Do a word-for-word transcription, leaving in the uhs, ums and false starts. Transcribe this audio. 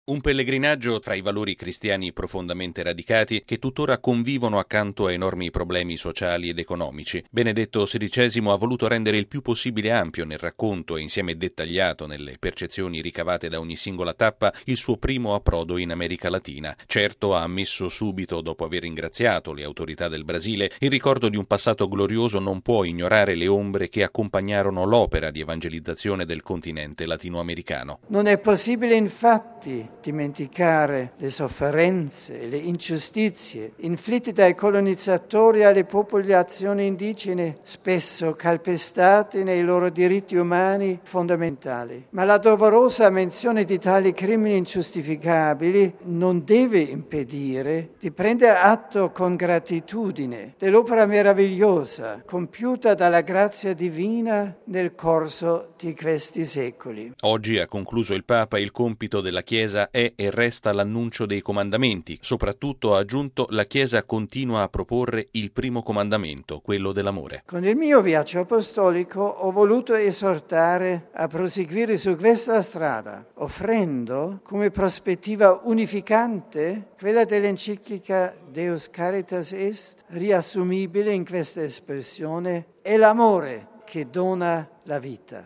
Un pellegrinaggio tra i valori cristiani profondamente radicati che tuttora convivono accanto a enormi problemi sociali ed economici. Benedetto sedicesimo ha voluto rendere il più possibile ampio nel racconto e insieme dettagliato nelle percezioni ricavate da ogni singola tappa il suo primo approdo in America Latina. Certo, ha ammesso subito, dopo aver ringraziato le autorità del Brasile, il ricordo di un passato glorioso non può ignorare le ombre che accompagnarono l'opera di evangelizzazione del continente latinoamericano. Non è possibile infatti dimenticare le sofferenze e le ingiustizie inflitte dai colonizzatori alle popolazioni indigene, spesso calpestate nei loro diritti umani fondamentali. Ma la doverosa menzione di tali crimini ingiustificabili non deve impedire di prendere atto con gratitudine dell'opera meravigliosa compiuta dalla grazia divina nel corso di questi secoli. Oggi, ha concluso il Papa, il compito della Chiesa è e resta l'annuncio dei comandamenti. Soprattutto, ha aggiunto, la Chiesa continua a proporre il primo comandamento, quello dell'amore. Con il mio viaggio apostolico ho voluto esortare a proseguire su questa strada, offrendo come prospettiva unificante quella dell'enciclica Deus Caritas Est, riassumibile in questa espressione: è l'amore che dona la vita.